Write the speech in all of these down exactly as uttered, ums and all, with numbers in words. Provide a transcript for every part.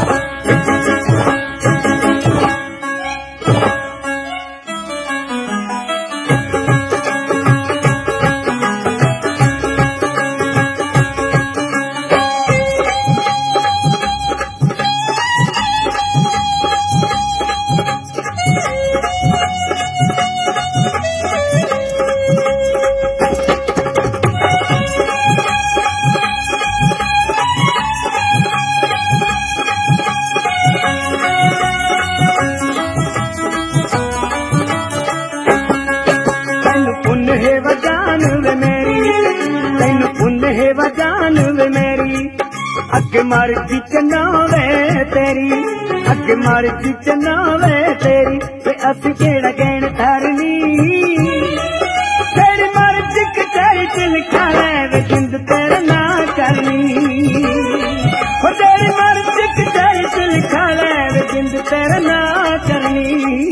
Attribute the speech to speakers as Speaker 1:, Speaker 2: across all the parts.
Speaker 1: अग मर्जी चनावे तेरी अग मर्जी चनावे तेरी ते अस केड़ा गैन धरनी तेरी मर्जी कचहरी च लिखा लै जिंद तेरे ना करनी हो तेरी मर्जी कचहरी च लिखा लै जिंद तेरे ना करनी।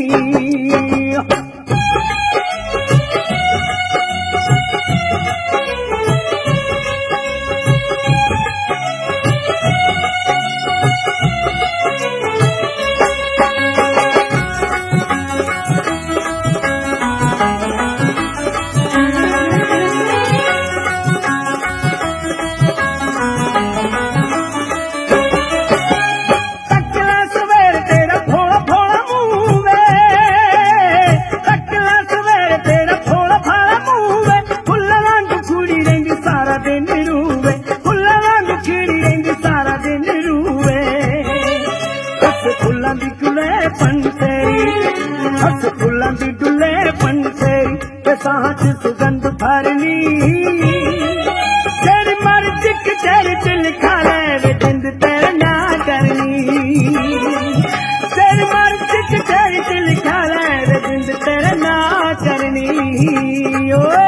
Speaker 1: सुगंध भरनी तेरी मर्जी कचहरी च लिखा लै जिंद तेरे ना करनी तेरी मर्जी कचहरी च लिखा लै जिंद तेरे ना करनी। ओए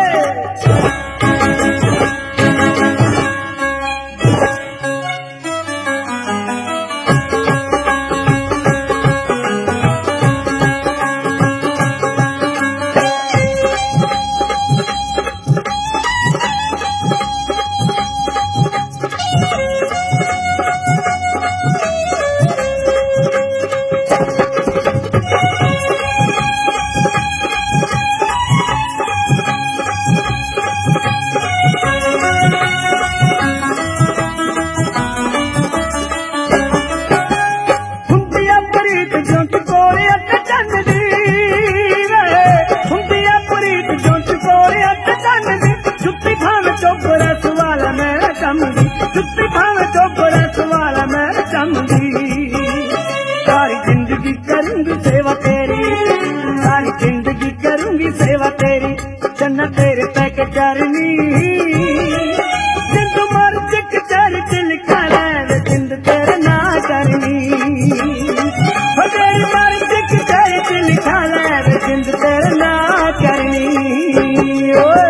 Speaker 1: सारी जिंदगी करूंगी सेवा तेरी सारी जिंदगी करूंगी सेवा तेरी चन्ना तेरे पैक चरनी जिंद मर्जी कचहरी च लिखा लै जिंद तेरे ना करनी तेरी मर्जी कचहरी च लिखा लै जिंद तेरे ना करनी। ओए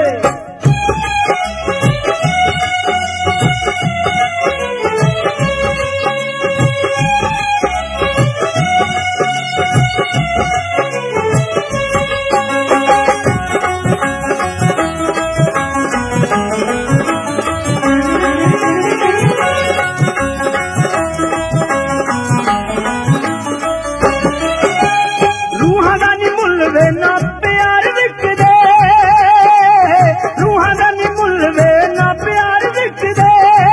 Speaker 1: ना प्यार विक दे रूहां दा नी मुल वे ना प्यार विक दे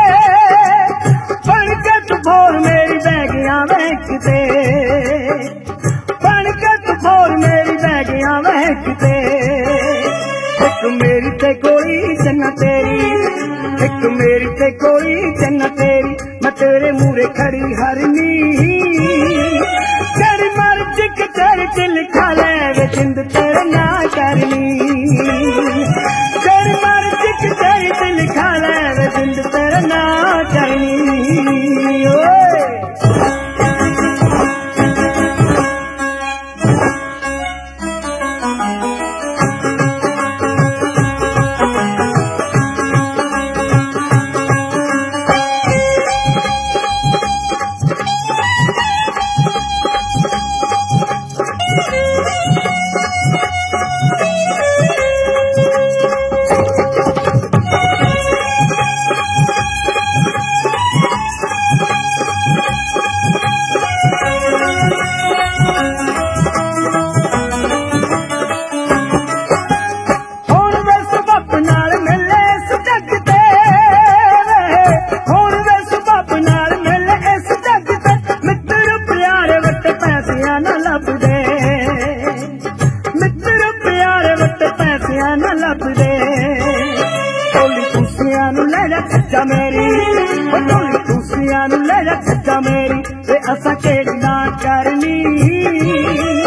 Speaker 1: बन के तू बोल मेरी बैगियां वहक दे बन के तू बोल मेरी बैगियां वहक दे एक मेरी ते कोई जन्ना तेरी एक मेरी ते कोई जन्ना तेरी मैं तेरे मूरे खड़ी हरनी तेरी मर्जी कचहरी च लिखा लै जिंद तेरे ना करनी तेरी मर्जी कचहरी च लिखा लै जिंद तेरे ना करनी। ओए छज्जा मेरी ढोली टूसियां नू ले जा छज्जा मेरी ते असां केड़ी ना करनी